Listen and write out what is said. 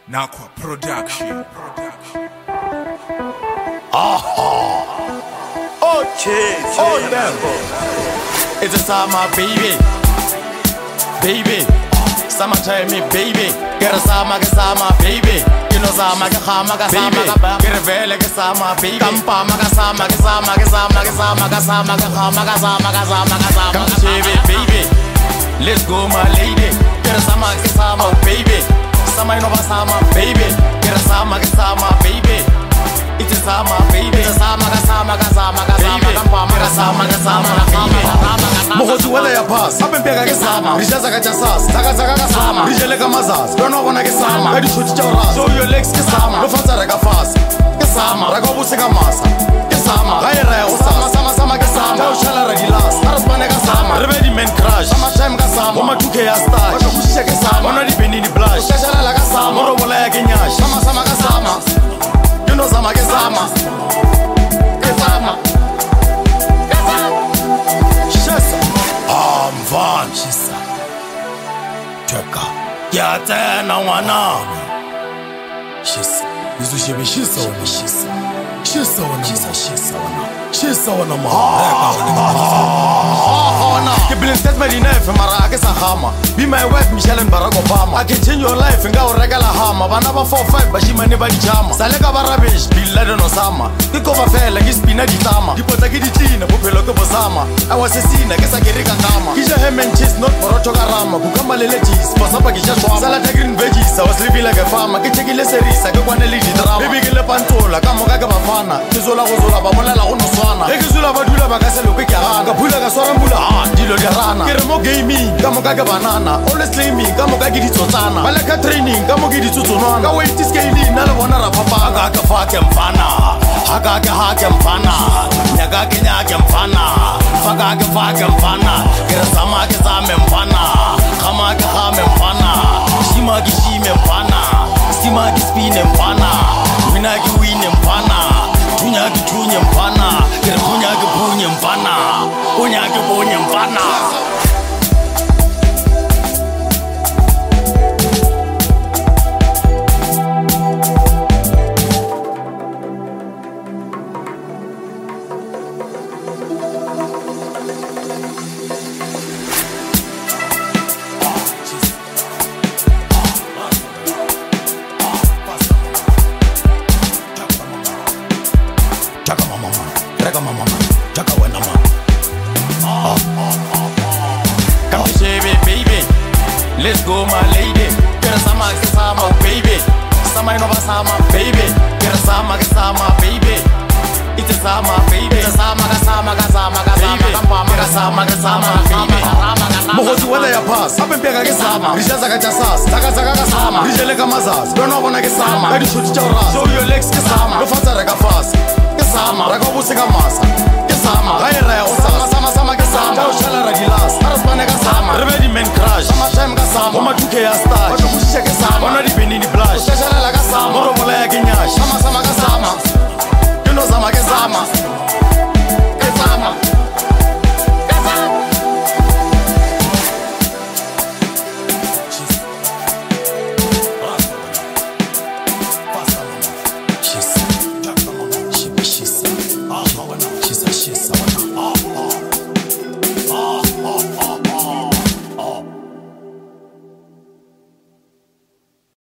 Nakwa Production. Oh, damn. It's a summer, baby. Baby. Summertime, me, baby. Get a summer, baby. You know, summer, baby. Get a vele, summer, baby. Kampa, magasama, come to baby. Let's go, my lady. Get a summer, baby. Summer, no summer, baby. Get a summer, baby. It's a summer, baby. It's a summer, Mohotu wala ya pass. Ape mpega ke sama. Rishaza ka chasas. Zaka ka sama. Rijele ka mazas. Don't know ke sama. Kadi shuti cha ras. Show your legs ke sama. Lo fatsa reka fast. Ke sama. Raka buse ka masa. Ke sama. Gaira ya usas. Sama ke sama. Cha ushala ra gilas. Araspane ka sama. Ready men crash. Sama time ka sama. Oma 2K ya stash. Basho kushisha ke sama. Ona di benini blush. Shashala la ka sama. Moro bola ya ke nyash. Sama ka sama. You know sama ke sama. Ke sama. Van Shisa Teka Yatena wana Shisa Bizu shebe shisa wana Shisa Shisa wana Shisa wana Kibili statement in F Marake Sahama Be my wife Michelle and Barack Obama I can change your life and go regular hama Banaba 4-5 Bashima never di jama Saleka barabish Bin Laden Osama Kikova fela Kispina di tama Kipota kidi china Pupelo kubosama I was a sinner Kesa kirika kama Kisha ham and cheese Not poroto karama Kukamba lele cheese Pasapa kisha shwama Salata green veggies I was living like a farmer Kichekile serisa Kukwane lidi drama Baby kile pantola Kamo kake bafana Kizola kuzola Bamolela unoswana Ekizula badula Bakaselo kikahanga Kapula kaswara mbula Dilo di rana Kiremo gaming Kamo kake banana Always claiming Kamo kake di totana Balaka training Kamo kidi tutunwana Kawaitis kaili Nala wana rapapanga Hakafake mfana Hakake mfana Nyake mfana Fake mfana Kira samake mfana Khame mfana Shime mfana Simaki spine mfana Winaki wine mfana Tunyaki mfana Kira punyaki mfana Unyaki mfana Come to baby. Let's go, my lady. Get a sama, baby. Sama no sama, baby. Get a sama, baby. It's a sama, baby. It's a sama, baby. Get a sama, baby. Mohotu wala ya pass. Ape mpega ke sama. Rishaza ka chasas. Zaka ka sama. Rijele ka mazas. Don't know ke sama. Kadi shuti cha ras. Show your legs ke sama. Lo fatsa reka fast. Ke sama. Raka buse ka masa. Ke sama. Gaira ya usas. Sama